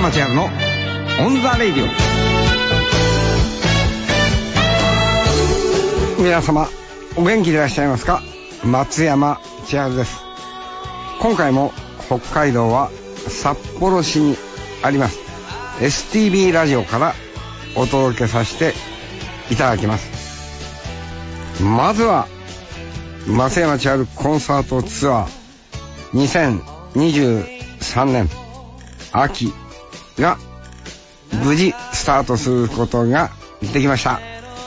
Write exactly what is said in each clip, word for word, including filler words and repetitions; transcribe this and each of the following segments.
山千春のオンザレイディオ。皆様お元気でいらっしゃいますか。松山千春です。今回も北海道は札幌市にあります エスティービー ラジオからお届けさせていただきます。まずは松山千春コンサートツアーにせんにじゅうさんねん秋が無事スタートすることができました。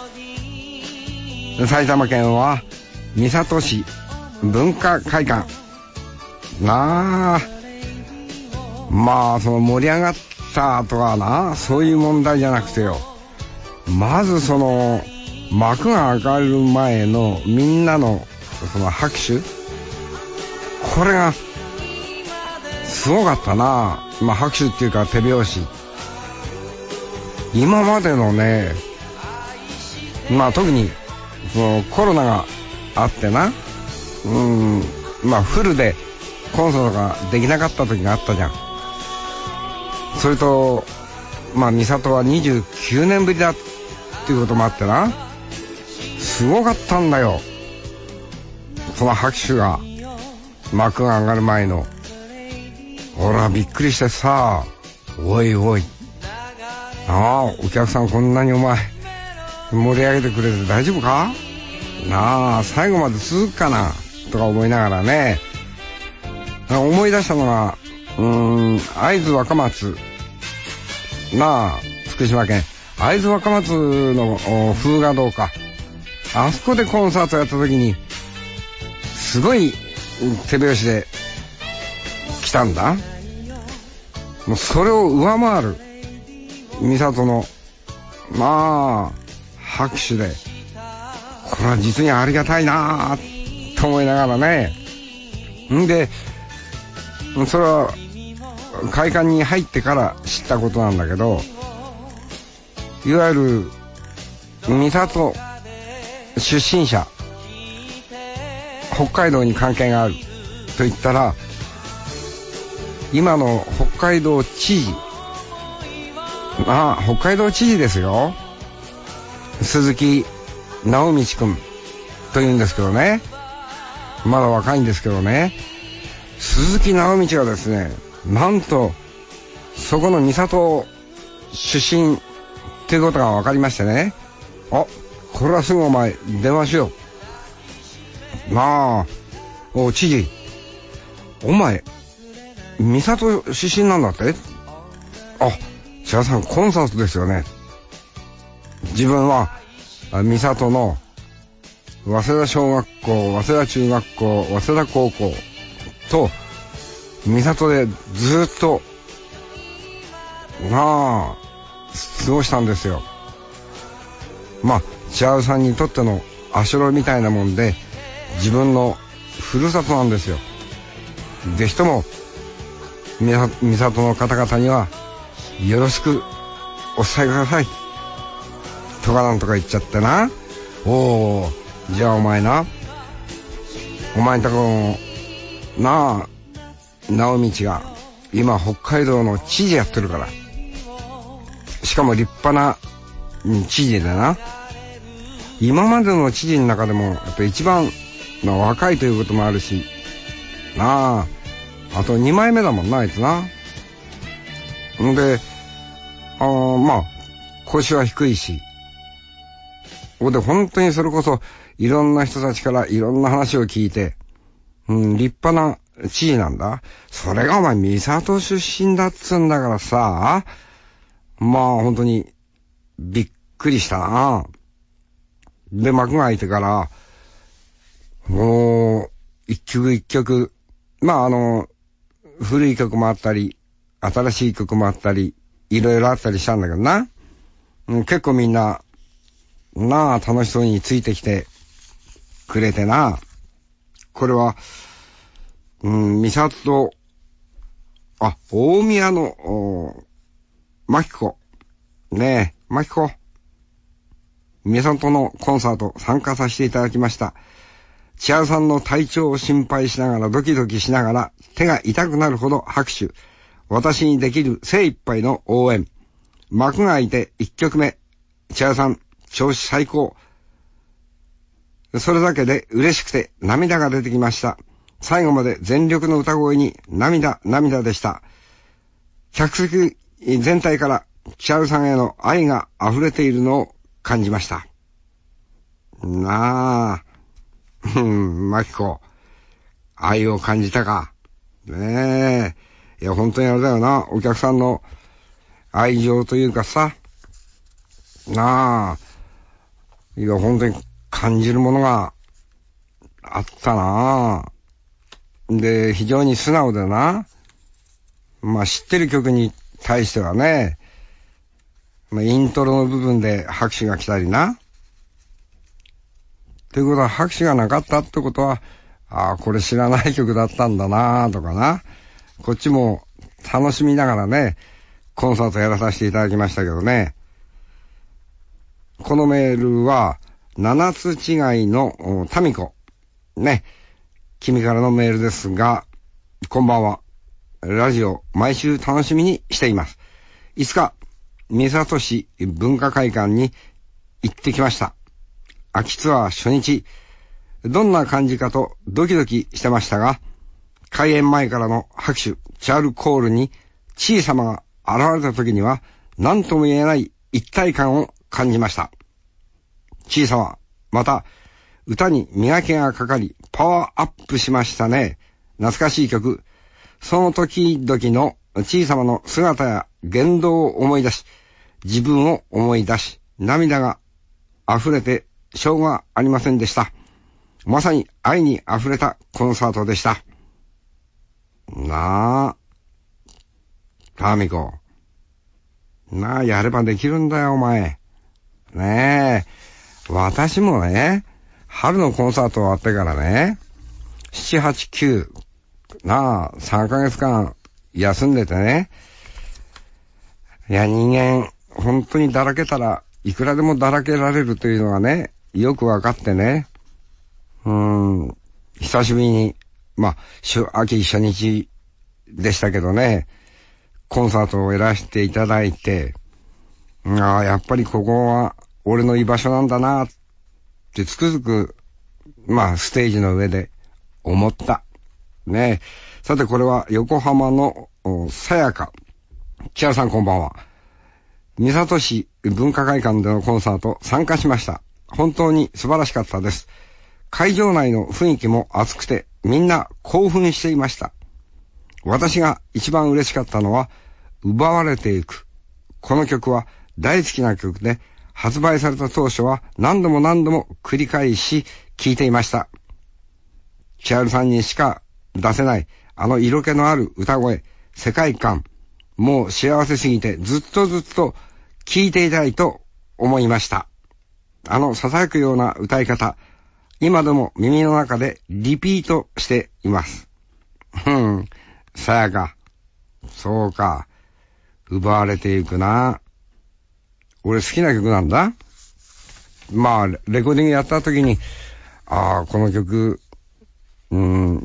埼玉県は三郷市文化会館なあ、まあその盛り上がったとはな、そういう問題じゃなくてよ、まずその幕が上がる前のみんなのその拍手、これがすごかったな。まあ拍手っていうか手拍子、今までのね、まあ特にそのコロナがあってな、うん、まあフルでコンサートができなかった時があったじゃん。それとまあ三郷はにじゅうきゅうねんぶりだっていうこともあってな、すごかったんだよ、その拍手が幕が上がる前の。俺はびっくりしてさ、おいおい、ああお客さんこんなにお前盛り上げてくれて大丈夫かなあ、最後まで続くかなとか思いながらね、思い出したのがうーん会津若松なあ、福島県会津若松の風雅堂か、あそこでコンサートやった時にすごい手拍子で来たんだ。もうそれを上回る三郷のまあ拍手で、これは実にありがたいなぁと思いながらね。んでそれは会館に入ってから知ったことなんだけど、いわゆる三郷出身者、北海道に関係があると言ったら、今の北海道知事、まあ北海道知事ですよ、鈴木直道くんというんですけどね、まだ若いんですけどね、鈴木直道がですね、なんとそこの三郷出身っていうことが分かりましてね、あ、これはすぐお前電話しよう。なあ、お知事、お前三郷出身なんだって。あ、千葉さんコンサートですよね。自分は三郷の早稲田小学校、早稲田中学校、早稲田高校と三郷でずっとなあ過ごしたんですよ。まあ千春さんにとっての足場みたいなもんで、自分のふるさとなんですよ。ぜひとも三郷の方々にはよろしくお伝えくださいとかなんとか言っちゃってな。おー、じゃあお前な、お前んとこのなあ直道が今北海道の知事やってるから、しかも立派な知事でな、今までの知事の中でもやっぱ一番の若いということもあるしなあ、あとにまいめだもんな、あいつな。んで、あーまあ腰は低いし、で本当にそれこそいろんな人たちからいろんな話を聞いて、うん、立派な知事なんだ。それがお前三郷出身だっつうんだからさ、まあ本当にびっくりしたな。で幕が開いてからもう一曲一曲、まああの古い曲もあったり新しい曲もあったりいろいろあったりしたんだけどな、うん、結構みんななあ楽しそうについてきてくれてな。これはうん三郷、あ、大宮のマキコねえ、マキコ三郷のコンサート参加させていただきました。千春さんの体調を心配しながらドキドキしながら手が痛くなるほど拍手私にできる精一杯の応援。幕が開いて一曲目。千代さん、調子最高。それだけで嬉しくて涙が出てきました。最後まで全力の歌声に涙、涙でした。客席全体から千代さんへの愛が溢れているのを感じました。なあ、うん、マキコ、愛を感じたか。ねえ。いや、本当にあれだよな。お客さんの愛情というかさ。なあ。いや、本当に感じるものがあったなあ。で、非常に素直でな。まあ、知ってる曲に対してはね、まあ、イントロの部分で拍手が来たりな。ということは拍手がなかったってことは、ああ、これ知らない曲だったんだなとかな。こっちも楽しみながらね、コンサートやらさせていただきましたけどね。このメールは、七つ違いのタミコ。ね。君からのメールですが、こんばんは。ラジオ毎週楽しみにしています。いつか、三郷市文化会館に行ってきました。秋ツアー初日、どんな感じかとドキドキしてましたが、開演前からの拍手、チャールコールに、小さまが現れた時には、何とも言えない一体感を感じました。小さま、また、歌に磨きがかかり、パワーアップしましたね。懐かしい曲。その時々の小さまの姿や言動を思い出し、自分を思い出し、涙が溢れてしょうがありませんでした。まさに愛に溢れたコンサートでした。なあ、タミコ。なあ、やればできるんだよ、お前。ねえ。私もね、春のコンサート終わってからね、しち、はち、きゅう、なあ、さんかげつかん休んでてね。いや、人間、本当にだらけたらいくらでもだらけられるというのがね、よくわかってね。うーん、久しぶりに、まあ、秋初日でしたけどね、コンサートをやらせていただいて、ああ、やっぱりここは俺の居場所なんだなってつくづく、まあ、ステージの上で思った。ねえ。さて、これは横浜のさやか。千原さんこんばんは。三郷市文化会館でのコンサート参加しました。本当に素晴らしかったです。会場内の雰囲気も熱くてみんな興奮していました。私が一番嬉しかったのは奪われていく。この曲は大好きな曲で発売された当初は何度も何度も繰り返し聴いていました。千春さんにしか出せないあの色気のある歌声、世界観、もう幸せすぎてずっとずっと聴いていたいと思いました。あの囁くような歌い方、今でも耳の中でリピートしています。うん、さやか。そうか。奪われていくな。俺好きな曲なんだ。まあ、レコーディングやった時に、ああ、この曲、うん、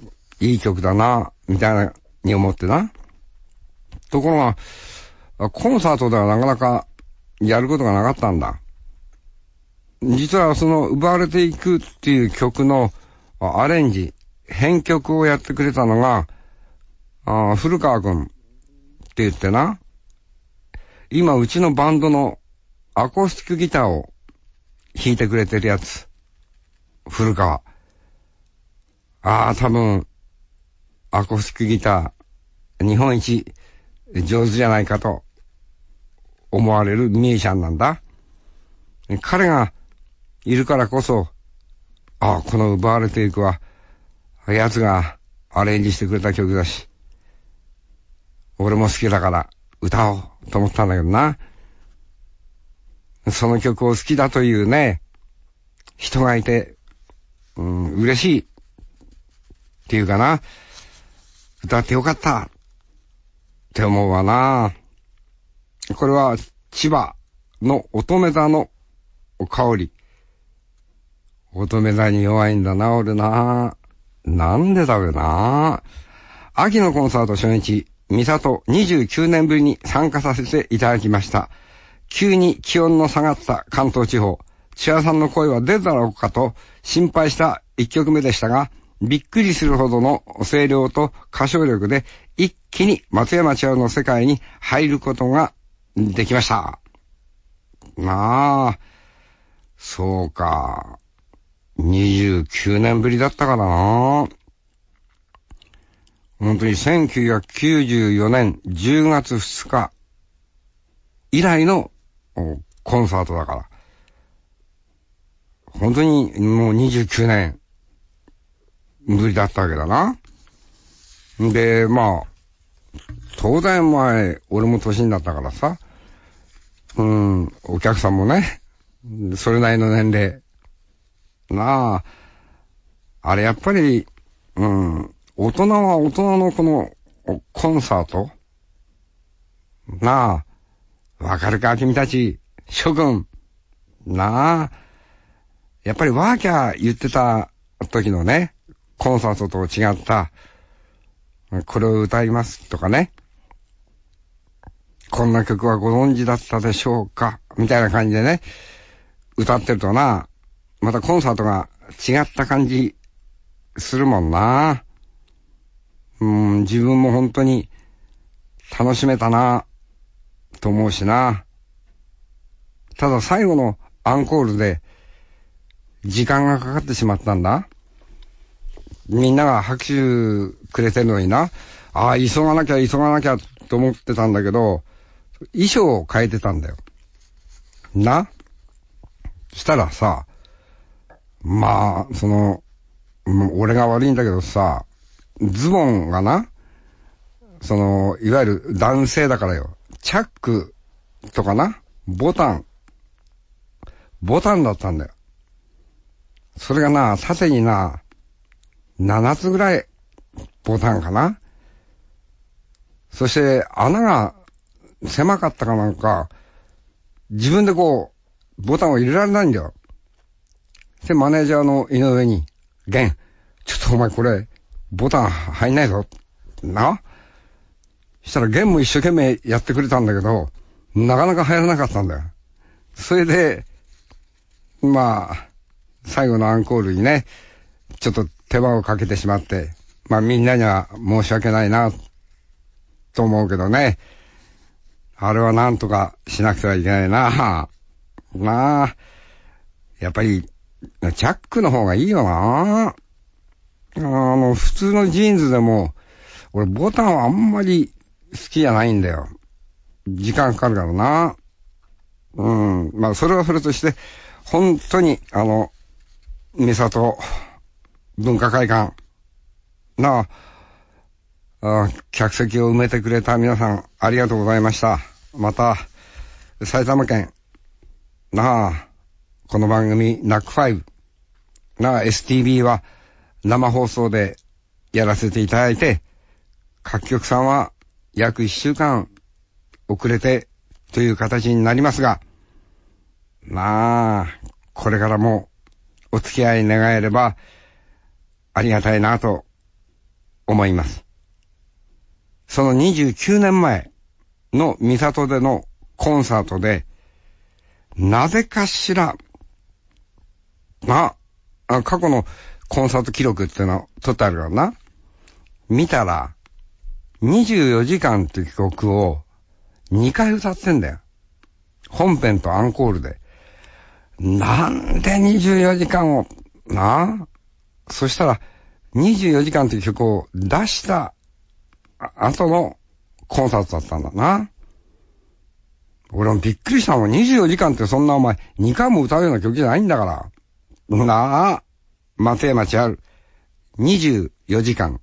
いい曲だな、みたいなに思ってな。ところが、コンサートではなかなかやることがなかったんだ。実はその奪われていくっていう曲のアレンジ、編曲をやってくれたのが、あ古川くんって言ってな、今うちのバンドのアコースティックギターを弾いてくれてるやつ。古川。ああ、多分、アコースティックギター、日本一上手じゃないかと思われるミュージシャンなんだ。彼がいるからこそ、ああ、この奪われていくは、奴がアレンジしてくれた曲だし、俺も好きだから歌おうと思ったんだけどな。その曲を好きだというね、人がいて、うん、嬉しいっていうかな、歌ってよかったって思うわな。これは千葉の乙女座の香り。乙女座に弱いんだな、俺な。なんでだろうな。秋のコンサート初日、 美里にじゅうきゅうねんぶりに参加させていただきました。急に気温の下がった関東地方、千葉さんの声は出るだろうかと心配した一曲目でしたが、びっくりするほどの声量と歌唱力で一気に松山千春の世界に入ることができました。なあ、そうか。にじゅうきゅうねんぶりだったからな。本当にせんきゅうひゃくきゅうじゅうよねんじゅうがつふつか以来のコンサートだから。本当にもうにじゅうきゅうねんぶりだったわけだな。で、まあ、当然前、俺も年になったからさ、うん、お客さんもね、それなりの年齢。なあ、あれやっぱり、うん、大人は大人のこのコンサートなあ、わかるか君たち、諸君。なあ、やっぱりワーキャー言ってた時のね、コンサートと違った、これを歌いますとかね、こんな曲はご存知だったでしょうかみたいな感じでね、歌ってるとな、またコンサートが違った感じするもんな。うん、自分も本当に楽しめたなと思うしな。ただ最後のアンコールで時間がかかってしまったんだ。みんなが拍手くれてるのにな、ああ急がなきゃ急がなきゃと思ってたんだけど、衣装を変えてたんだよな。したらさ、まあその俺が悪いんだけどさ、ズボンがな、そのいわゆる男性だからよ、チャックとかな、ボタンボタンだったんだよ。それがな、縦になななつぐらいボタンかな。そして穴が狭かったかなんか、自分でこうボタンを入れられないんだよ。でマネージャーの井上に、ゲン、ちょっとお前これボタン入んないぞな。したらゲンも一生懸命やってくれたんだけど、なかなか入らなかったんだよ。それでまあ最後のアンコールにね、ちょっと手間をかけてしまって、まあみんなには申し訳ないなと思うけどね、あれはなんとかしなくてはいけないな。なあ、やっぱりチャックの方がいいよな。あの普通のジーンズでも俺ボタンはあんまり好きじゃないんだよ。時間かかるからな。うん、まあそれはそれとして本当にあの美里文化会館なあ、あ客席を埋めてくれた皆さんありがとうございました。また埼玉県なあ、この番組ナックファイブなあ エスティービー は生放送でやらせていただいて、各局さんは約いっしゅうかん遅れてという形になりますが、まあこれからもお付き合い願えればありがたいなと思います。そのにじゅうきゅうねんまえの美里でのコンサートで、なぜかしらな、あ過去のコンサート記録っていうのを取ってあるからな、見たらにじゅうよじかんっていう曲をにかい歌ってんだよ。本編とアンコールで。なんでにじゅうよじかんをなあ、そしたらにじゅうよじかんという曲を出した後のコンサートだったんだな。俺もびっくりしたもん。にじゅうよじかんってそんなお前にかいも歌うような曲じゃないんだから。なあ、松山千春にじゅうよじかん。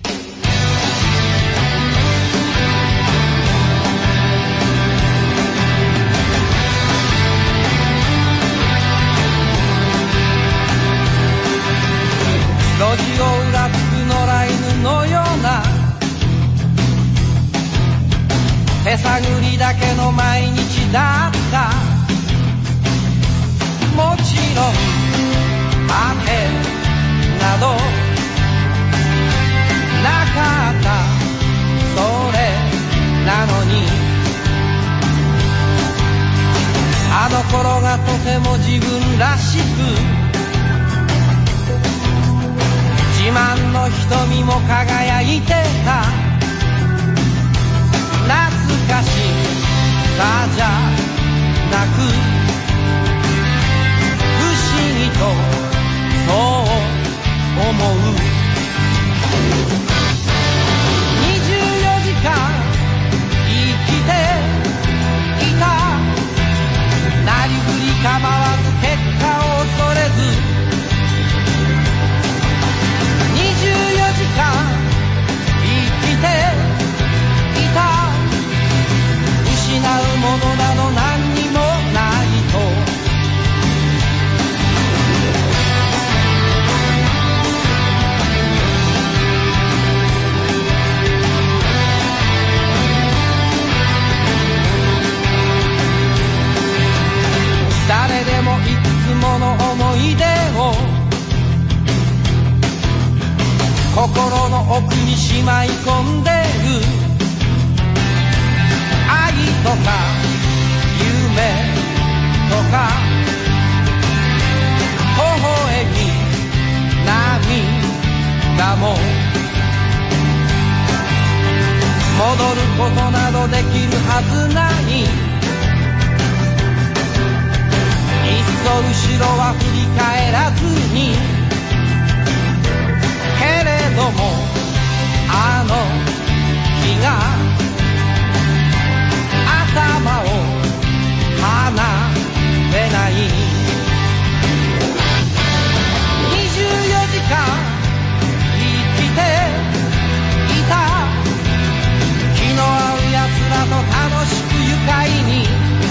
路地をうらつく野良犬のような手探りだけの毎日だった。もちろん雨などなかった。それ心がとても自分らしく自慢の瞳も輝いてた懐かしさじゃなく不思議とそう思うにじゅうよじかん生きていたなりふり構わず結果を恐れずにじゅうよじかん生きていた失うものなど何にもないと誰でもいくつもの思い出を心の奥にしまい込んでる愛とか夢とか微笑み涙も戻ることなどできるはずないいっそ後ろは振り返らずにけれどもあの日が頭を離れないにじゅうよじかん生きていた気の合うやつらと楽しく愉快に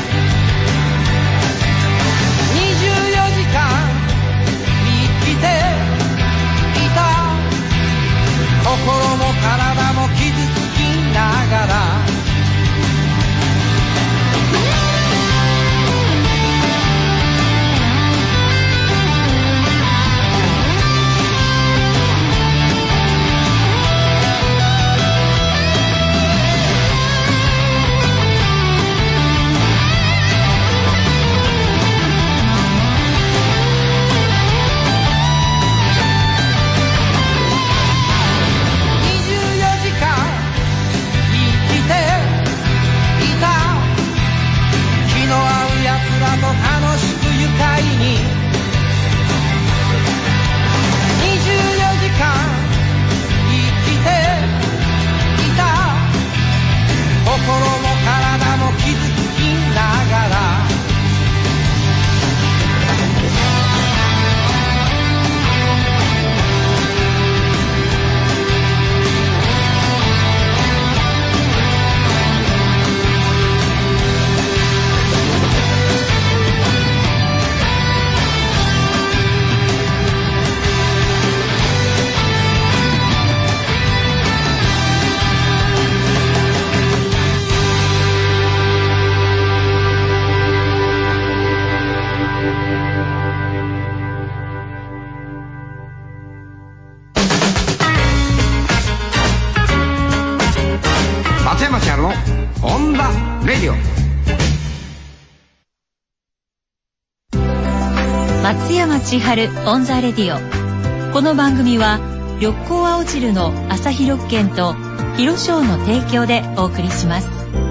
にじゅうよじかん生きていた心も体も傷つきながら楽しく愉快ににじゅうよじかん生きていた心も体も傷つきながら松山千春のオンダレディオ。 松山千春オンザレディオ。この番組は緑光青汁の朝日緑券と広商の提供でお送りします。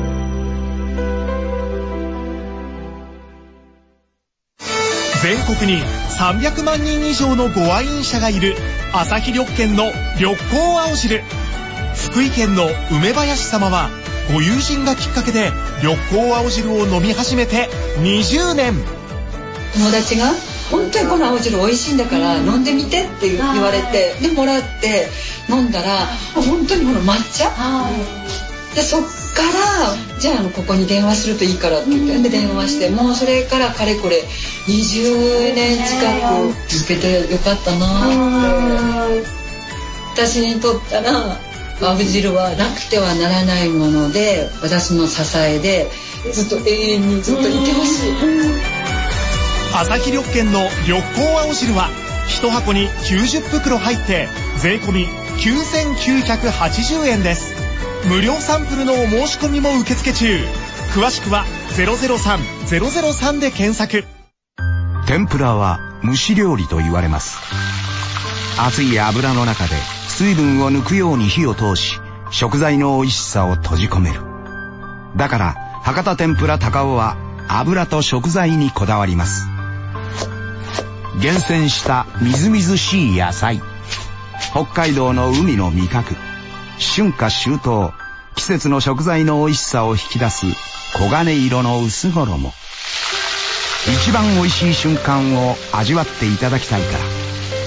全国にさんびゃくまんにん以上のご愛飲者がいる朝日緑券の緑光青汁。福井県の梅林様はご友人がきっかけで緑光青汁を飲み始めてにじゅうねん。 友達が本当にこの青汁美味しいんだから飲んでみてって言われて、でもらって飲んだら本当にこの抹茶で、そっからじゃあここに電話するといいからって言って、で電話して、もうそれからかれこれにじゅうねん近く続けてよかったなって。私にとったら青汁はなくてはならないもので、私の支えでずっと永遠にずっといてほしい。 朝日緑券の緑光青汁は一箱にきゅうじゅっぷくろ入って税込みきゅうせんきゅうひゃくはちじゅうえんです。無料サンプルのお申し込みも受付中。 詳しくはゼロゼロさん ゼロゼロさんで検索。 天ぷらは蒸し料理と言われます。熱い油の中で水分を抜くように火を通し、食材の美味しさを閉じ込める。だから博多天ぷら高尾は油と食材にこだわります。厳選したみずみずしい野菜、北海道の海の味覚、春夏秋冬、季節の食材の美味しさを引き出す黄金色の薄衣。一番美味しい瞬間を味わっていただきたいから、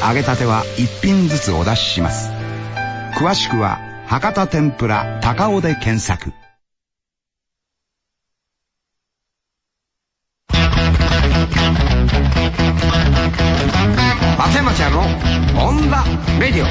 揚げたては一品ずつお出しします。詳しくは博多天ぷら高尾で検索。 松山ちゃんのオンダレディオ。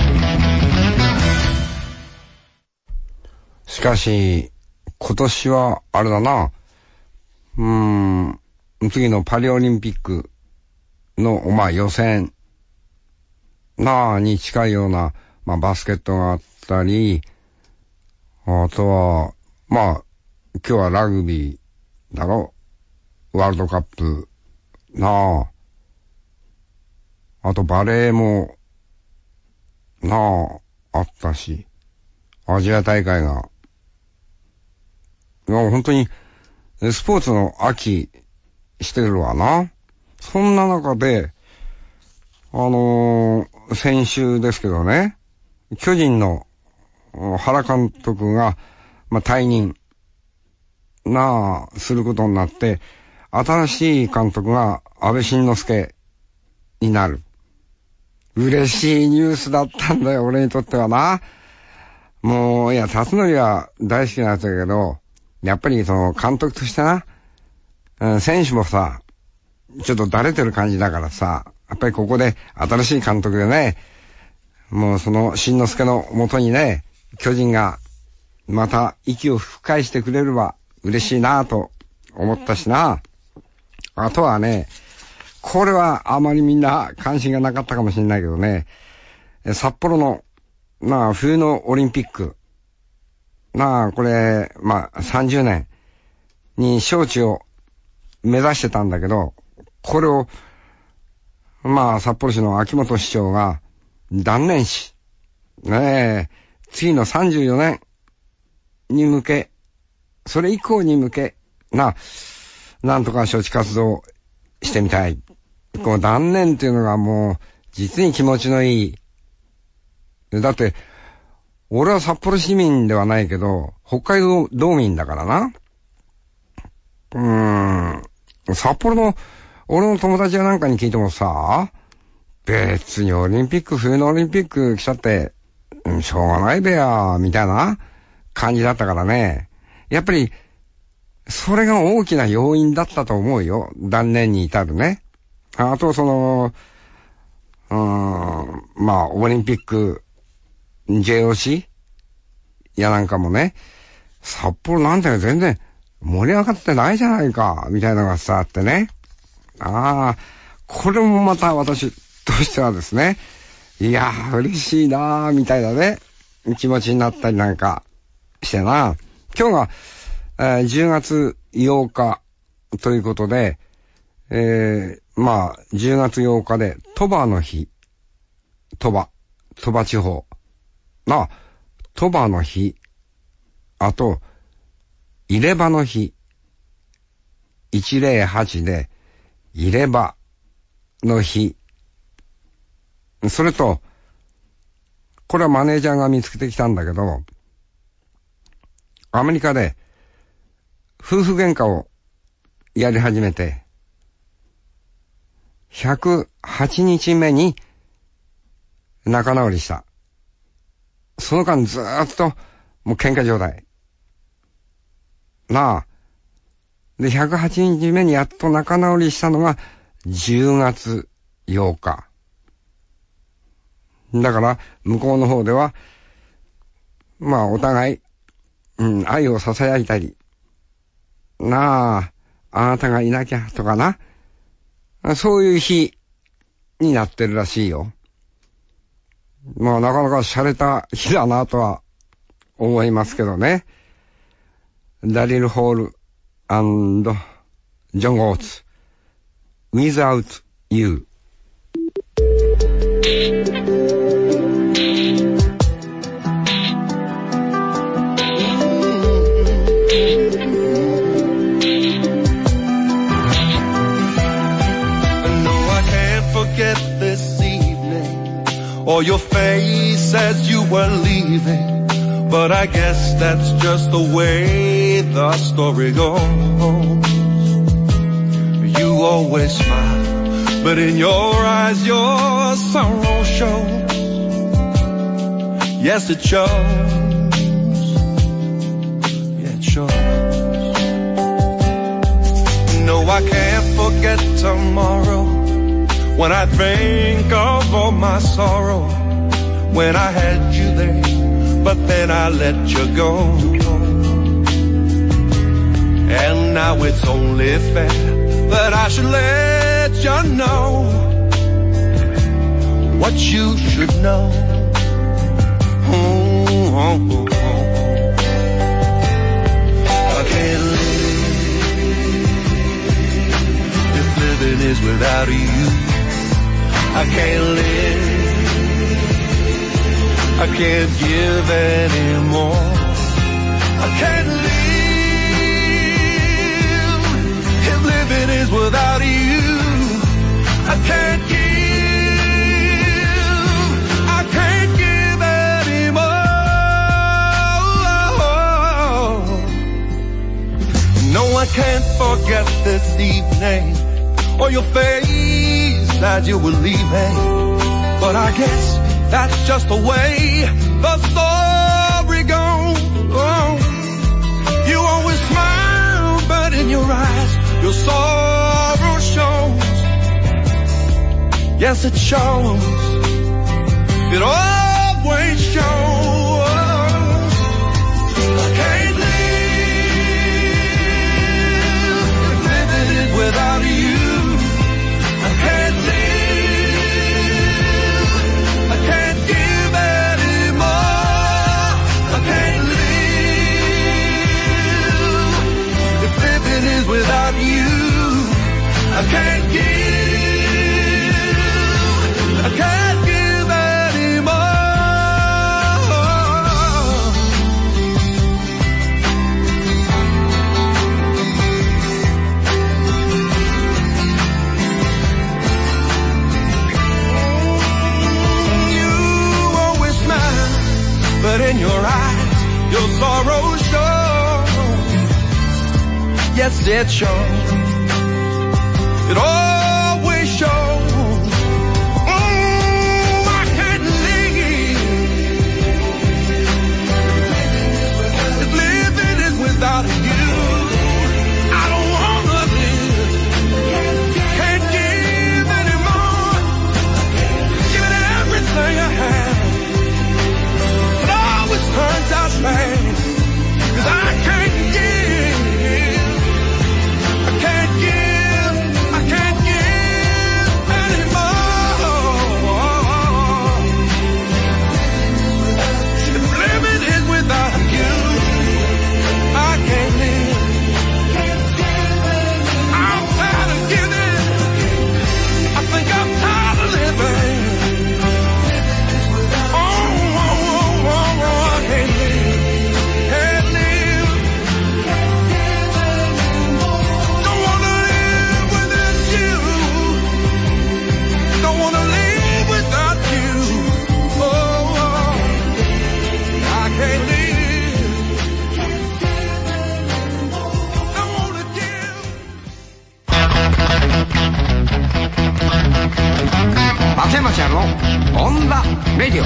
しかし今年はあれだな、うーん次のパリオリンピックのまあ予選なあに近いような、まあバスケットがあったり、あとはまあ今日はラグビーだろ、ワールドカップなあ、あとバレーもなああったし、アジア大会が、いや本当にスポーツの秋してるわな。そんな中であのー、先週ですけどね、巨人の原監督が、まあ、退任なあすることになって、新しい監督が安倍晋之助になる。嬉しいニュースだったんだよ、俺にとってはな。もういや、辰徳は大好きなやつだけど、やっぱりその監督としてな、うん、選手もさちょっとだれてる感じだからさ、やっぱりここで新しい監督でね、もうその晋之助の元にね、巨人がまた息を吹き返してくれれば嬉しいなと思ったしな。あとはね、これはあまりみんな関心がなかったかもしれないけどね、札幌のまあ冬のオリンピック、まあこれまあさんじゅうねんに招致を目指してたんだけど、これをまあ札幌市の秋元市長が断念し、ねえ、次のさんじゅうよねんに向け、それ以降に向けな、なんとか招致活動してみたい。この断念っていうのがもう実に気持ちのいい。だって俺は札幌市民ではないけど北海道道民だからな。うーん、札幌の俺の友達やなんかに聞いてもさ、別にオリンピック、冬のオリンピック来ちゃって、うん、しょうがないべやみたいな感じだったからね。やっぱりそれが大きな要因だったと思うよ、断念に至るね。あとそのうーん、まあオリンピック ジェイオーシー やなんかもね、札幌なんて全然盛り上がってないじゃないかみたいなのがさあってね。ああ、これもまた私としてはですね、いやー嬉しいなーみたいなね気持ちになったりなんかしてな。今日が、えー、じゅうがつようかということで、えー、まあじゅうがつようかで鳥羽の日、鳥羽鳥羽地方な、鳥羽の日、あと入れ歯の日、いちまるはちで入れ歯の日、それとこれはマネージャーが見つけてきたんだけど、アメリカで夫婦喧嘩をやり始めてひゃくはちにちめに仲直りした。その間ずーっともう喧嘩状態なあ。で、ひゃくはちにちめにやっと仲直りしたのがじゅうがつようか。だから向こうの方ではまあお互い、うん、愛を囁いたりなあ、あなたがいなきゃとかな、そういう日になってるらしいよ。まあなかなか洒落た日だなとは思いますけどね。ダリル・ホール and ジョン・オーツ Without You。 Or your face as you were leaving, but I guess that's just the way the story goes. You always smile, but in your eyes your sorrow shows. Yes, it shows. Yeah, it shows. No, I can't forget tomorrow when I think of all my sorrow, when I had you there, but then I let you go. And now it's only fair that I should let you know what you should know. Oh, oh, oh, oh. I can't live if living is without you. I can't live, I can't give anymore. I can't live if living is without you. I can't give, I can't give anymore. No, I can't forget this evening or your face as you were leaving, but I guess that's just the way the story goes. Oh, you always smile, but in your eyes your sorrow shows. Yes, it shows. It always shows. I can't live, living it without you. I can't live, I can't give anymore. I can't live if living is without you. I can't give, I can't give anymore. But in your eyes, your sorrow shows. Yes, it shows. It always shows. Oh, I can't live if living is without you. I don't wanna live. Can't give anymore. Give it everything I have. Turns out bad, 'cause I can't give, I can't give, I can't give anymore. If living is without you, I can't live. I'm tired of giving, I think I'm tired of living. 松山ちゃんのオンザレディオ。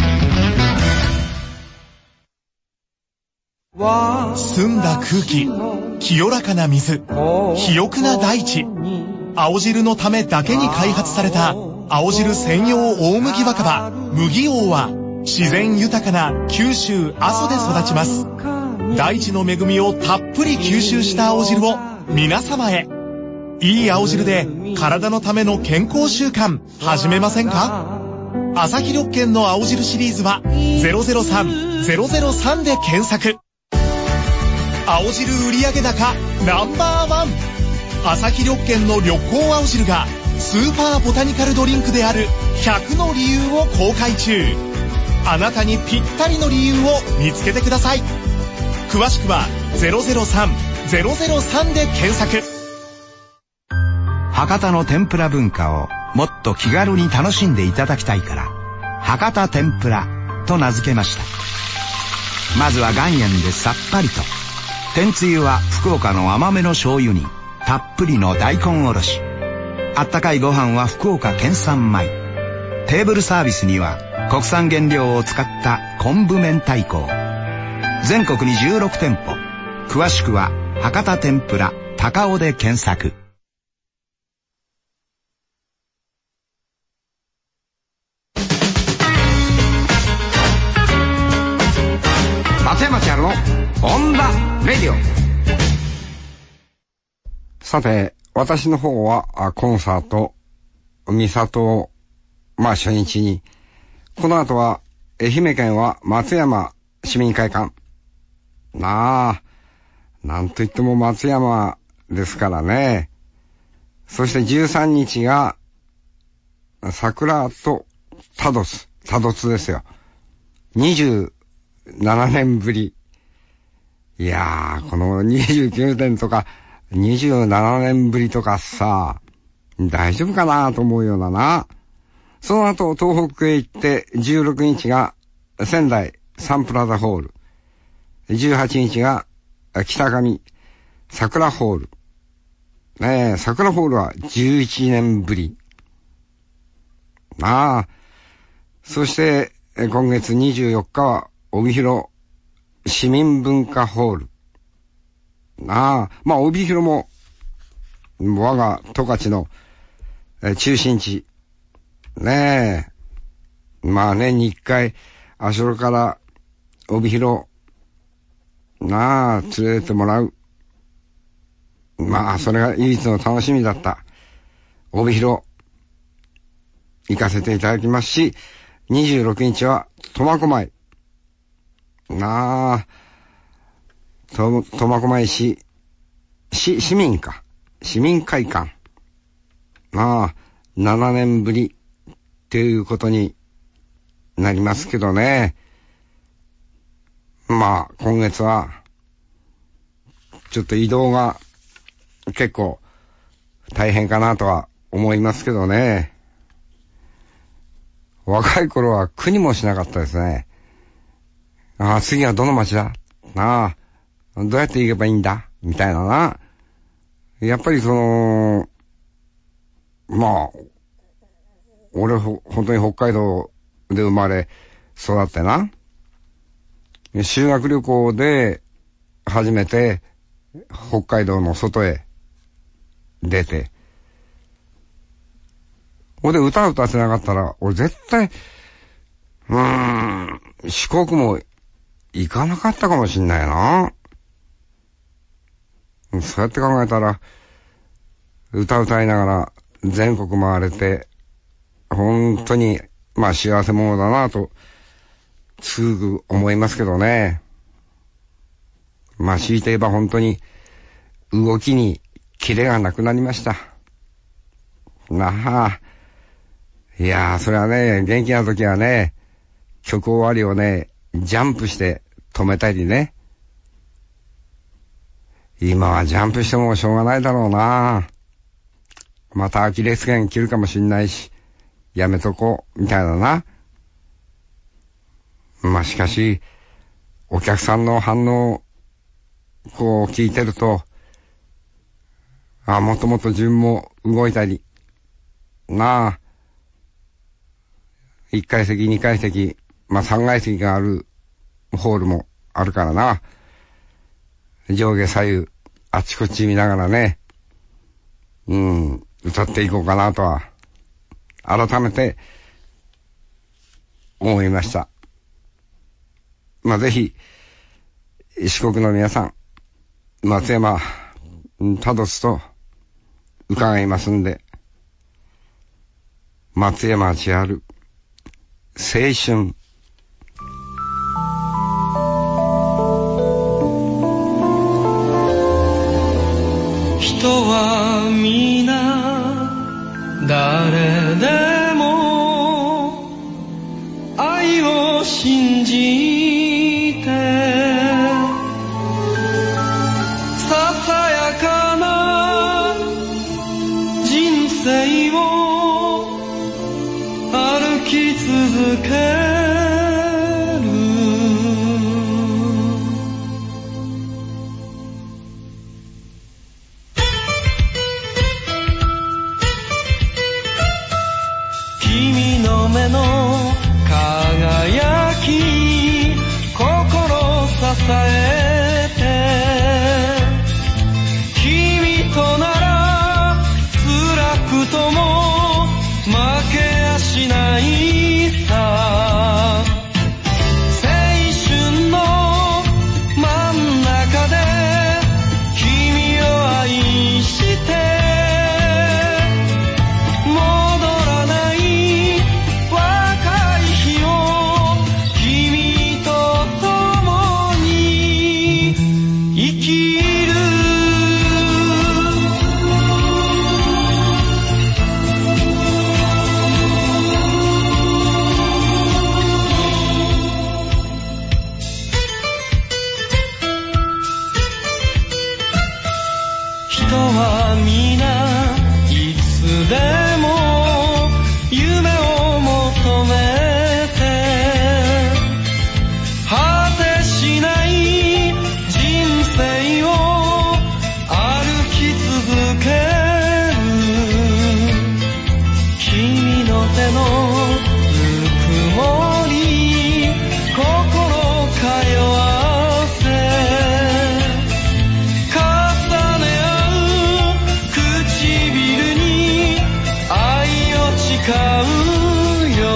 澄んだ空気、清らかな水、肥沃な大地。青汁のためだけに開発された青汁専用大麦若葉麦王は自然豊かな九州阿蘇で育ちます。大地の恵みをたっぷり吸収した青汁を皆様へ。いい青汁で体のための健康習慣始めませんか？朝日緑健の青汁シリーズはゼロゼロさんゼロゼロさんで検索。 青汁売上高ナンバーワン、朝日緑券の緑光青汁がスーパーボタニカルドリンクであるひゃくの理由を公開中。あなたにぴったりの理由を見つけてください。詳しくはゼロゼロさん ゼロゼロさんで検索。 博多の天ぷら文化をもっと気軽に楽しんでいただきたいから博多天ぷらと名付けました。まずは岩塩でさっぱりと。天つゆは福岡の甘めの醤油にたっぷりの大根おろし。あったかいご飯は福岡県産米。テーブルサービスには国産原料を使った昆布明太子。全国にじゅうろくてんぽ。詳しくは博多天ぷら高尾で検索。 松山千春のオンダレディオ。さて、私の方はコンサート三郷、まあ初日に、この後は愛媛県は松山市民会館。なあ、なんといっても松山ですからね。そしてじゅうさんにちが桜とタドツ、タドツですよ。にじゅうななねんぶり。いやー、このにじゅうきゅうねんとかにじゅうななねんぶりとかさ、大丈夫かなと思うようなな。その後東北へ行ってじゅうろくにちが仙台サンプラザホール。じゅうはちにちが北上桜ホール。ねえ、桜ホールはじゅういちねんぶり。ああ。そして今月にじゅうよっかは帯広市民文化ホール。ああ、まあ帯広も我が十勝の中心地。ねえ。まあ年に一回足利から帯広なあ連れてってもらう。まあそれが唯一の楽しみだった帯広行かせていただきますし、にじゅうろくにちは苫小牧なあ苫小牧市市市民か市民会館。まあななねんぶりっていうことになりますけどね。まあ今月はちょっと移動が結構大変かなとは思いますけどね。若い頃は苦にもしなかったですね。ああ、次はどの町だなあ、どうやって行けばいいんだみたいなな。やっぱりその、まあ、俺ほ、本当に北海道で生まれ育ってな。修学旅行で初めて北海道の外へ出て、ほんで歌歌ってなかったら、俺絶対、うーん、四国も行かなかったかもしんないな。そうやって考えたら、歌歌いながら全国回れて、本当に、まあ幸せ者だなと、すぐ思いますけどね。まあ強いて言えば本当に、動きにキレがなくなりました。なあ。いやー、それはね、元気な時はね、曲終わりをね、ジャンプして止めたりね。今はジャンプしてもしょうがないだろうな。またアキレス腱切るかもしんないし、やめとこう、みたいなな。まあしかし、お客さんの反応、こう聞いてると、あ、もっともっと自分も動いたり、なあ、一階席、二階席、まあ三階席があるホールもあるからな。上下左右、あっちこっち見ながらね、うん、歌っていこうかなとは、改めて思いました。まあぜひ、四国の皆さん、松山、タドスと伺いますんで、松山千春、青春。 人は皆誰でも愛を信じてささやかな人生を歩き続ける。君の目の輝き心支えて君となら辛くとも負けやしないさ。青春の真ん中で君を愛して戻らない若い日を君と共に生きる。人は皆いつでも夢を求めて果てしない人生を歩き続ける。君の手のぬくもり心通わせ重ね合う唇に愛を誓うよ。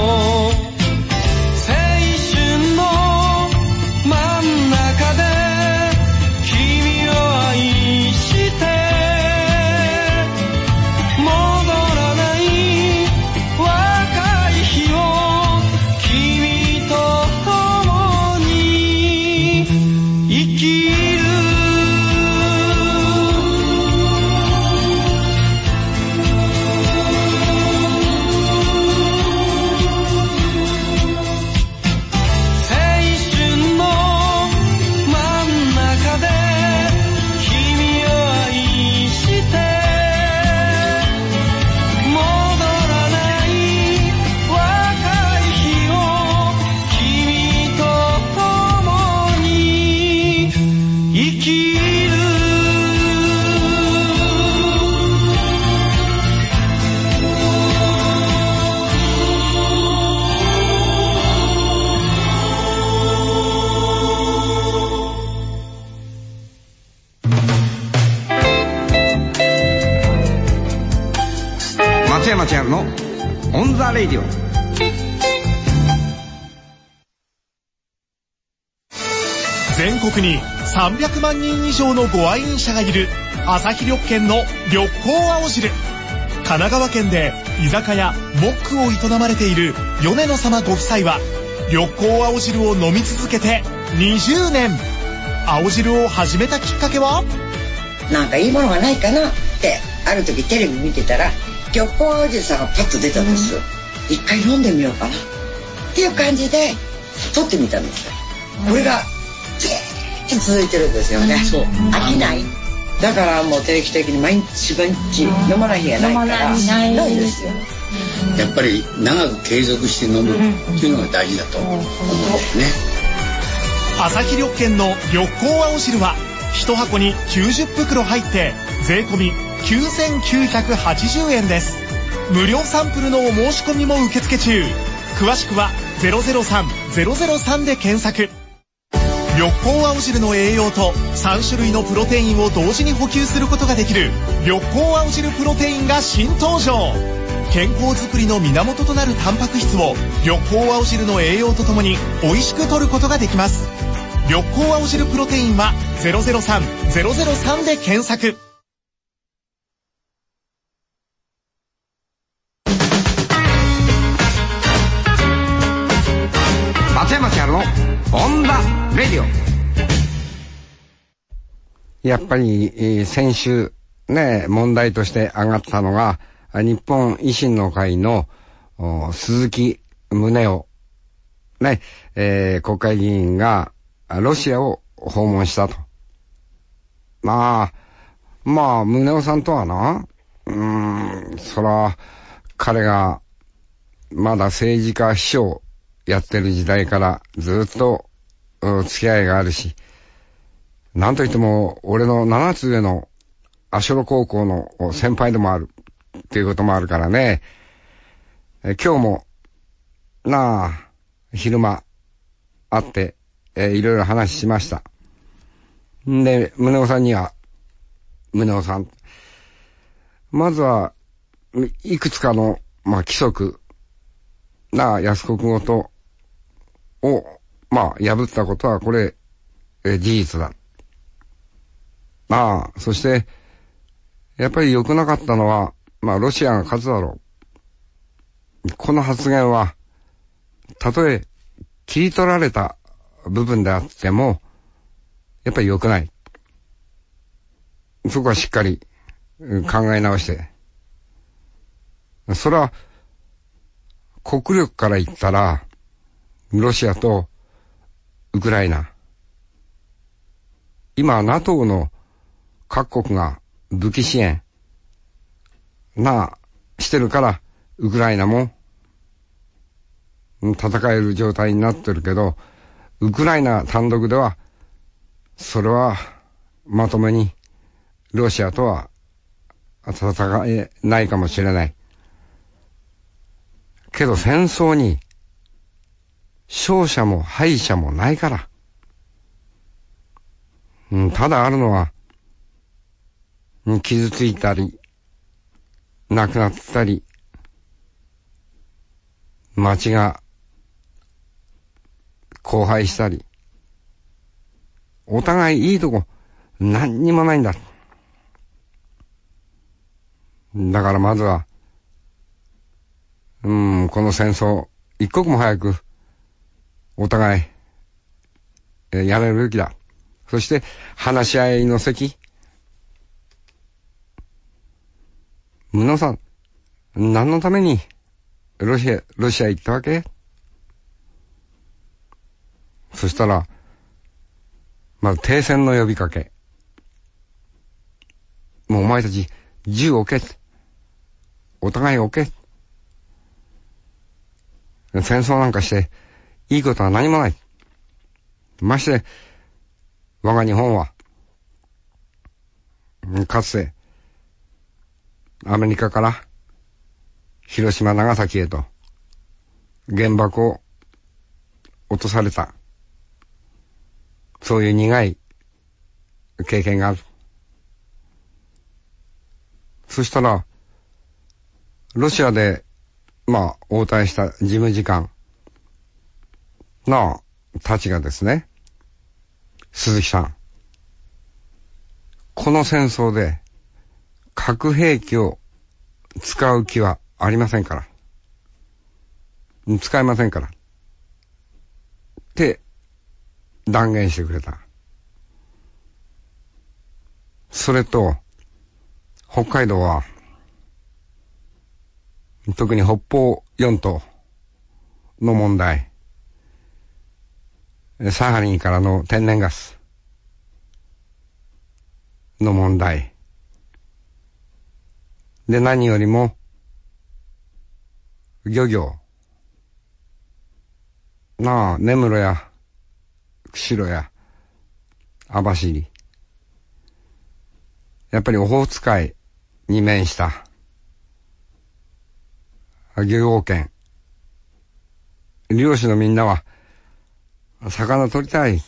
青春の真ん中で君を愛して戻らない若い日を君と共に生きる。青春の真ん中で君を愛して戻らない若い日を君と共に生きる。 松山千春のオンザレイディオ。 全国にさんびゃくまんにん以上のご愛飲者がいる朝日緑軒の緑光青汁。神奈川県で居酒屋モックを営まれている米野様ご夫妻は緑光青汁を飲み続けてにじゅうねん。青汁を始めたきっかけは、 なんかいいものがないかなってある時テレビ見てたら緑光青汁さんがパッと出たんです。一回飲んでみようかなっていう感じで取ってみたんですよ。これがずーっと続いてるんですよね。そう飽きない。だからもう定期的に毎日毎日飲まない日がないからないですよ。 やっぱり長く継続して飲むっていうのが大事だと思うんですね。 朝日緑軒の緑光青汁は一箱にきゅうじゅっぷくろ入って税込みきゅうせんきゅうひゃくはちじゅうえんです。無料サンプルのお申し込みも受付中。詳しくはゼロゼロさん ゼロゼロさんで検索。緑光青汁の栄養とさんしゅるいのプロテインを同時に補給することができる緑光青汁プロテインが新登場。健康づくりの源となるタンパク質を緑光青汁の栄養とともに美味しく摂ることができます。緑光青汁プロテインはゼロゼロさん ゼロゼロさんで検索。 松山千春のオンザレディオ。やっぱり、えー、先週ね、問題として上がったのが、日本維新の会の鈴木宗男、ね、えー、国会議員がロシアを訪問したと。まあ、まあ、宗男さんとはな、うーん、そら、彼がまだ政治家秘書やってる時代からずっと付き合いがあるし、なんといっても俺のななつ上の足利高校の先輩でもあるっていうこともあるからね。え今日もなあ昼間会って、えー、いろいろ話しました。んで宗男さんには宗男さんまずはいくつかのまあ規則なあ靖国語とをまあ破ったことはこれ、えー、事実だ。まあそしてやっぱり良くなかったのは、まあ、ロシアが勝つだろう。この発言は、たとえ切り取られた部分であっても、やっぱり良くない。そこはしっかり考え直して。それは、国力から言ったら、ロシアとウクライナ。今、NATO の各国が武器支援なあしてるからウクライナも戦える状態になってるけど、ウクライナ単独ではそれはまともにロシアとは戦えないかもしれないけど、戦争に勝者も敗者もないから、うん、ただあるのは傷ついたり、亡くなったり、町が荒廃したり、お互いいいとこ何にもないんだ。だからまずは、うん、この戦争、一刻も早くお互いやれるべきだ。そして話し合いの席、宗男さん、何のためにロシア、ロシア行ったわけ？そしたら、まず停戦の呼びかけ。もうお前たち銃を置け。お互い置け。戦争なんかしていいことは何もない。まして、我が日本は、かつて、アメリカから広島長崎へと原爆を落とされた、そういう苦い経験がある。そしたらロシアでまあ応対した事務次官のたちがですね、鈴木さん、この戦争で核兵器を使う気はありませんから。使えませんから。って断言してくれた。それと、北海道は、特に北方四島の問題、サハリンからの天然ガスの問題、で、何よりも、漁業。なあ、根室や、釧路や、網走。やっぱりオホーツク海に面した、漁業権。漁師のみんなは、魚取りたい。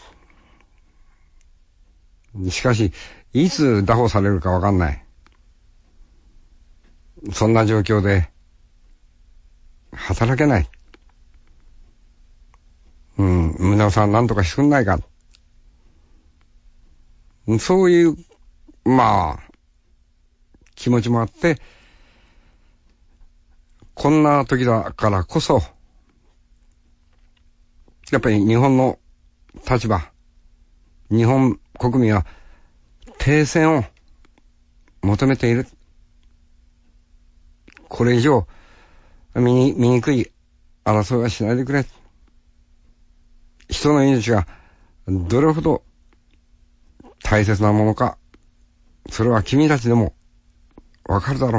しかし、いつ拿捕されるかわかんない。そんな状況で、働けない。うん、宗男さんなんとかしてくんないか。そういう、まあ、気持ちもあって、こんな時だからこそ、やっぱり日本の立場、日本国民は停戦を求めている。これ以上醜い争いはしないでくれ。人の命がどれほど大切なものか、それは君たちでもわかるだろ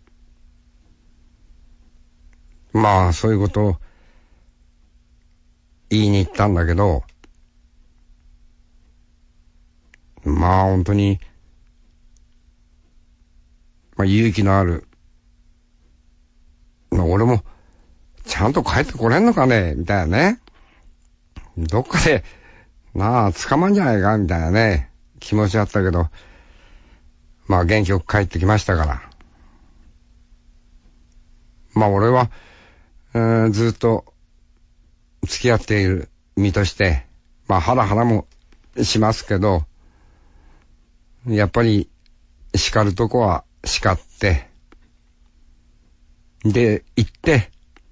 う。まあそういうことを言いに行ったんだけど、まあ本当に、まあ、勇気のある、まあ、俺もちゃんと帰ってこれんのかねみたいなね。どっかでなあ捕まんじゃないかみたいなね気持ちだったけど、まあ元気よく帰ってきましたから。まあ俺は、えー、ずっと付き合っている身として、まあハラハラもしますけど、やっぱり叱るとこは叱って、で、行って、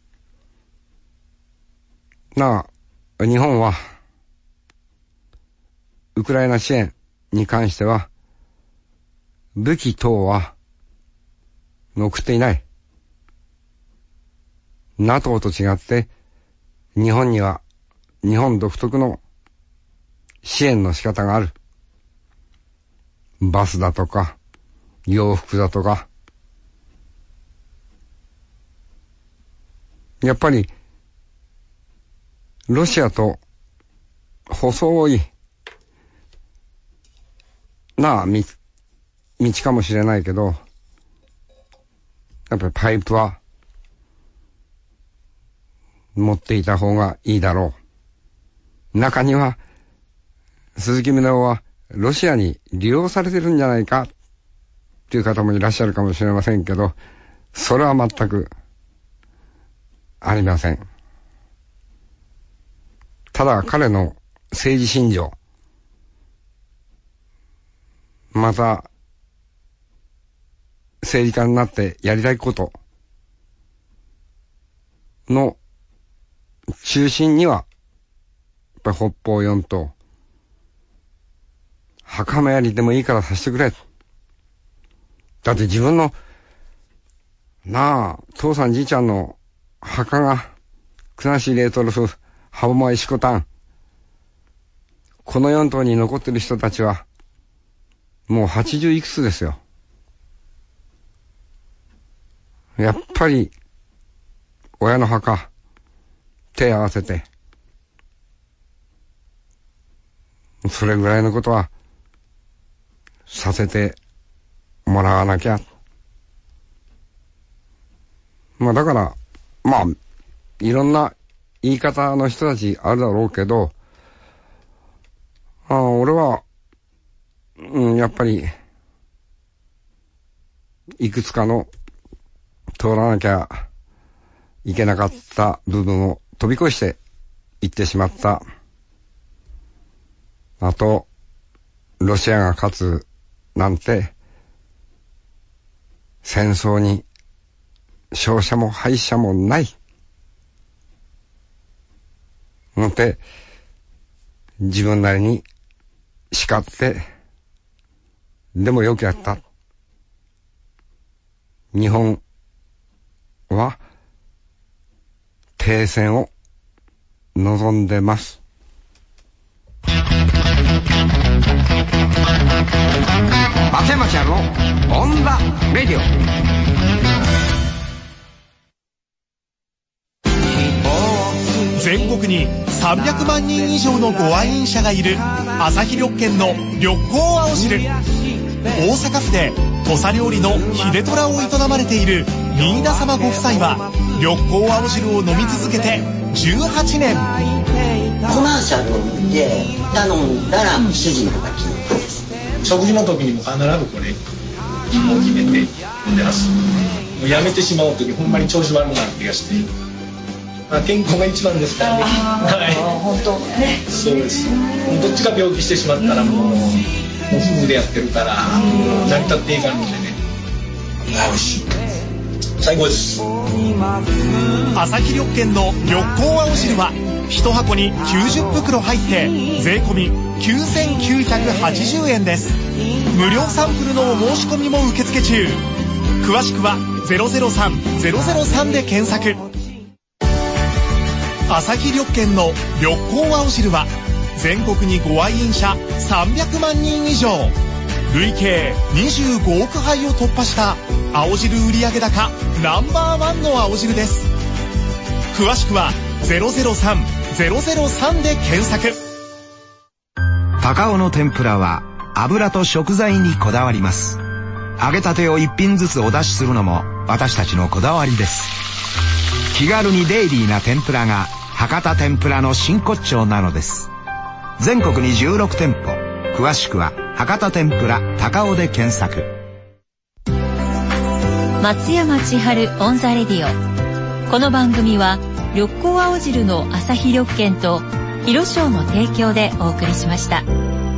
なあ、日本は、ウクライナ支援に関しては、武器等は、送っていない。NATO と違って、日本には、日本独特の支援の仕方がある。バスだとか、洋服だとか。やっぱり、ロシアと細い、なあ、道、道かもしれないけど、やっぱりパイプは、持っていた方がいいだろう。中には、鈴木宗男は、ロシアに利用されてるんじゃないか、っていう方もいらっしゃるかもしれませんけど、それは全く、ありません。ただ彼の政治信条、また政治家になってやりたいことの中心には、やっぱり北方四島、墓参りでもいいからさせてくれ。だって自分の、なあ、父さんじいちゃんの墓が、国後レートルフ、歯舞石コタン。この四島に残ってる人たちは、もう八十いくつですよ。やっぱり、親の墓、手合わせて、それぐらいのことは、させてもらわなきゃ。まあだから、まあ、いろんな言い方の人たちあるだろうけど、ああ俺は、うん、やっぱり、いくつかの通らなきゃいけなかった部分を飛び越して行ってしまった。あと、ロシアが勝つなんて、戦争に勝者も敗者もない。ので、自分なりに叱って、でもよくやった。日本は停戦を望んでます。松山千春のオンダレディオ。 全国にさんびゃくまんにん以上のご愛飲者がいる朝日緑軒の緑光青汁。大阪府で土佐料理の秀虎を営まれている新田様ご夫妻は緑光青汁を飲み続けてじゅうはちねん。 コマーシャルを見て頼んだら主人が決めたんです。 食事の時にも必ずこれ一本決めて飲んでます。もうやめてしまう時ほんまに調子悪くなる気がして、まあ、健康が一番ですからね。はい、 本当ね。 そうです。どっちが病気してしまったらもう、もう夫婦でやってるから成り立っていかんのでね。美味しい。 最高です。 朝日緑券の緑光青汁は一箱にきゅうじゅっぷくろ入って税込みきゅうせんきゅうひゃくはちじゅうえんです。無料サンプルのお申し込みも受付中。詳しくはゼロゼロさん ゼロゼロさんで検索。朝日緑券の緑光青汁は全国にご愛飲者さんびゃくまんにん以上、累計にじゅうごおくはいを突破した青汁売上高ナンバーワンの青汁です。詳しくはゼロゼロさん ゼロゼロさんで検索。 高尾の天ぷらは油と食材にこだわります。揚げたてを一品ずつお出しするのも私たちのこだわりです。気軽にデイリーな天ぷらが博多天ぷらの真骨頂なのです。全国にじゅうろくてんぽ、詳しくは博多天ぷら高尾で検索。 松山千春オンザレディオ。この番組は緑光青汁の朝日緑券と広商の提供でお送りしました。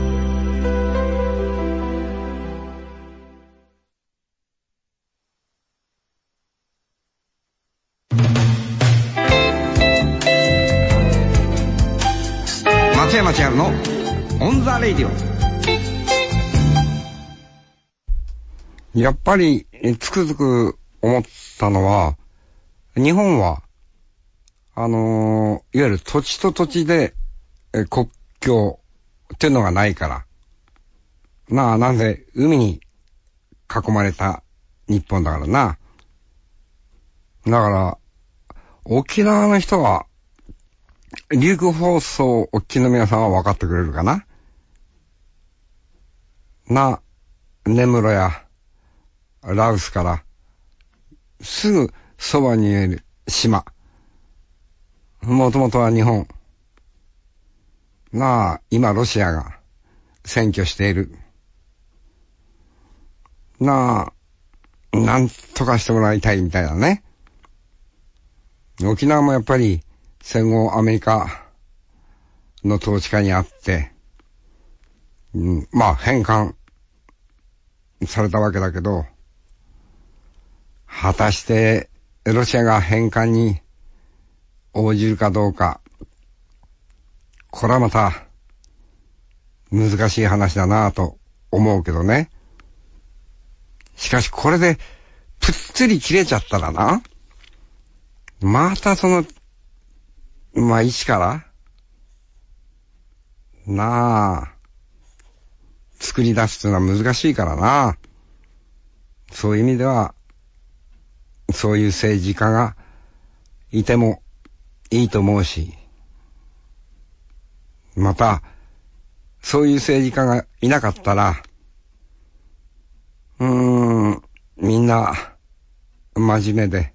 松山千春のオンザレディオ。やっぱりつくづく思ったのは、日本はあのー、いわゆる土地と土地でえ国境っていうのがないから。なあ、なんで海に囲まれた日本だからな。だから、沖縄の人は、琉球放送おっきの皆さんは分かってくれるかな。な、根室やラウスからすぐそばにいる島。もともとは日本。なあ、今ロシアが占拠している。なあ、なんとかしてもらいたいみたいなね。沖縄もやっぱり戦後アメリカの統治下にあって、うん、まあ返還されたわけだけど、果たしてロシアが返還に応じるかどうか、これはまた難しい話だなぁと思うけどね。しかしこれでぷっつり切れちゃったらな、またそのまあ一からなあ作り出すというのは難しいからな。そういう意味ではそういう政治家がいてもいいと思うし、またそういう政治家がいなかったらうーんみんな真面目で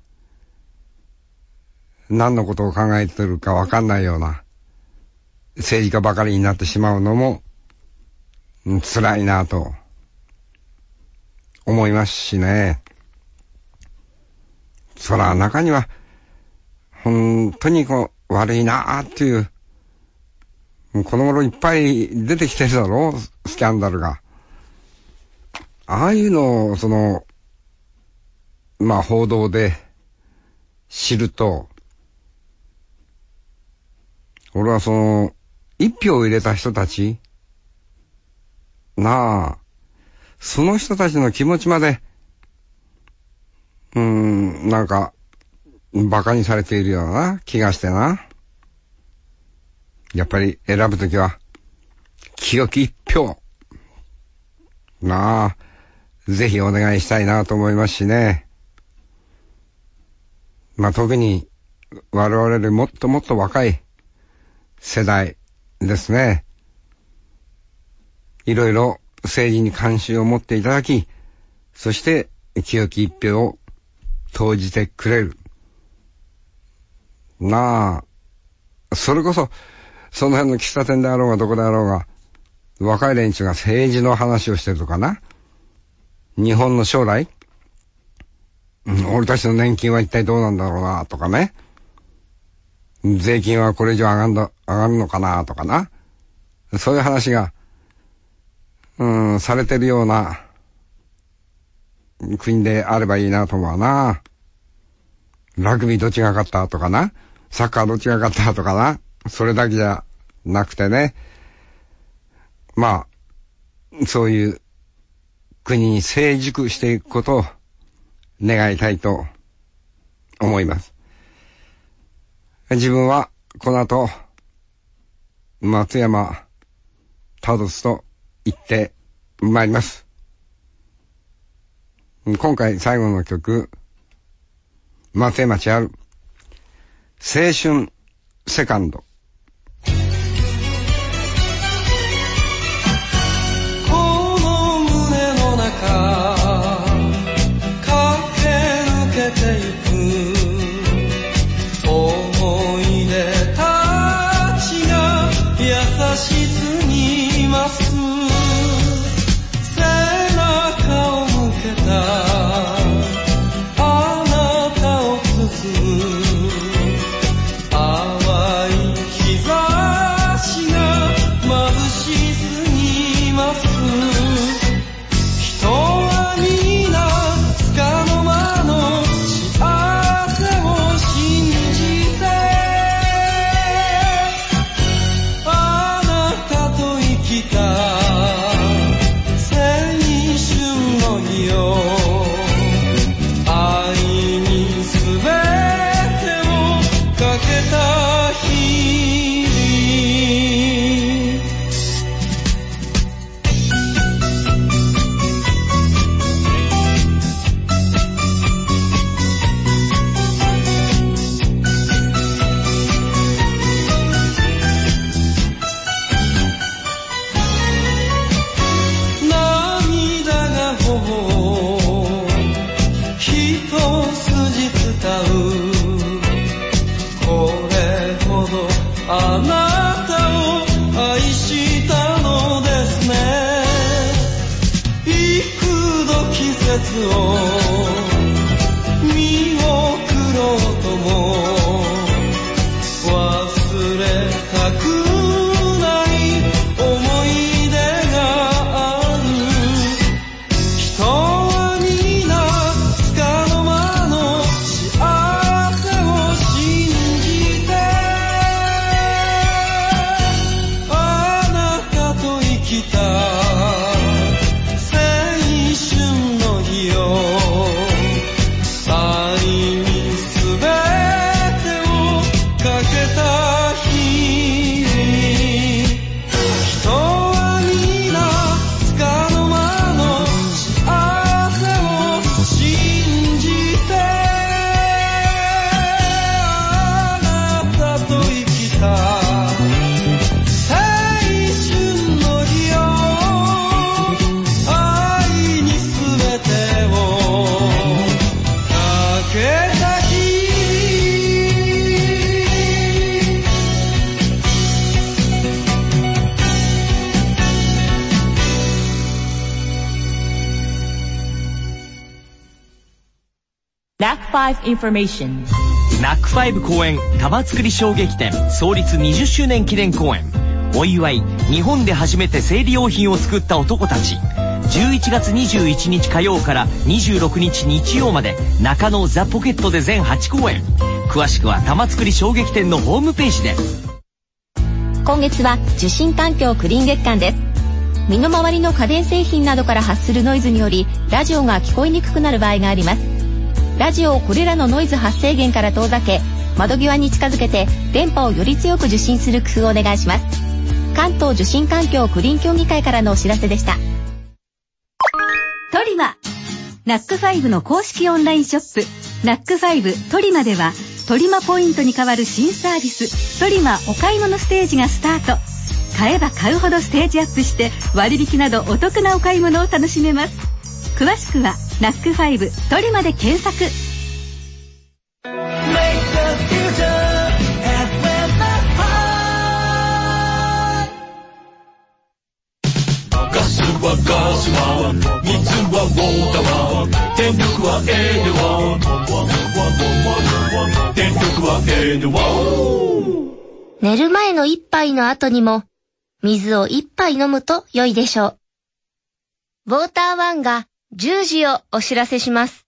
何のことを考えてるかわかんないような政治家ばかりになってしまうのも辛いなと思いますしね。そら中には本当にこう悪いなーっていう、この頃いっぱい出てきてるだろう、スキャンダルが。ああいうのをそのまあ報道で知ると、俺はその一票を入れた人たちなあ、その人たちの気持ちまでうーんなんか馬鹿にされているような気がしてな。やっぱり選ぶときは清き一票なあ、ぜひお願いしたいなと思いますしね。まあ特に我々よりもっともっと若い世代ですね。いろいろ政治に関心を持っていただき、そして清き一票を投じてくれる。なあ、それこそその辺の喫茶店であろうがどこであろうが、若い連中が政治の話をしてるとかな。日本の将来、うん、俺たちの年金は一体どうなんだろうなとかね。税金はこれ以上上がんだ、上がるのかなとかな。そういう話が、うん、されてるような国であればいいなと思うな。 ラグビーどっちが勝ったとかな、サッカーどっちが勝ったとかな、それだけじゃなくてね、まあ、そういう国に成熟していくことを願いたいと思います。自分はこの後、松山タドスと行ってまいります。今回最後の曲、松山千春、青春セカンド。 この胸の中駆け抜けてゆく思い出たちが優しすぎます。背中を向けたあなたを包む淡い日差しが眩しすぎます。人は皆束の間の幸せを信じてあなたと生きた青春の日を愛にすべてをかけた日々。涙が頬を一筋伝うこれほどあなたを愛したのですね。幾度季節を見送ろうとも忘れたくない思い出がある。人は皆束の間の幸せを信じてあなたと生きた青春の日を愛にすべてをかけた日々。人は皆束の間の幸せを信じてあなたと生きた青春の日を愛にすべてをかけた日々。 ラックファイブ Information。 ナックファイブ公演玉造り衝撃展創立にじゅっしゅうねん記念公演。お祝い、日本で初めて生理用品を作った男たち。じゅういちがつにじゅういちにち火曜からにじゅうろくにち日曜まで中野ザ・ポケットで全はちこうえん。詳しくは玉造り衝撃展のホームページで。 今月は受信環境クリーン月間です。身の回りの家電製品などから発するノイズによりラジオが聞こえにくくなる場合があります。ラジオをこれらのノイズ発生源から遠ざけ、窓際に近づけて電波をより強く受信する工夫をお願いします。関東受信環境クリーン協議会からのお知らせでした。 トリマ。ナックファイブの公式オンラインショップナックファイブトリマではトリマポイントに代わる新サービストリマお買い物ステージがスタート。買えば買うほどステージアップして割引などお得なお買い物を楽しめます。詳しくはナックファイブトリマで検索。 ガスはガスは水はウォーターは電力はエネワ電力はエネワ。 寝る前の一杯の後にも水を一杯飲むと良いでしょう。ウォーターワンがじゅうじをお知らせします。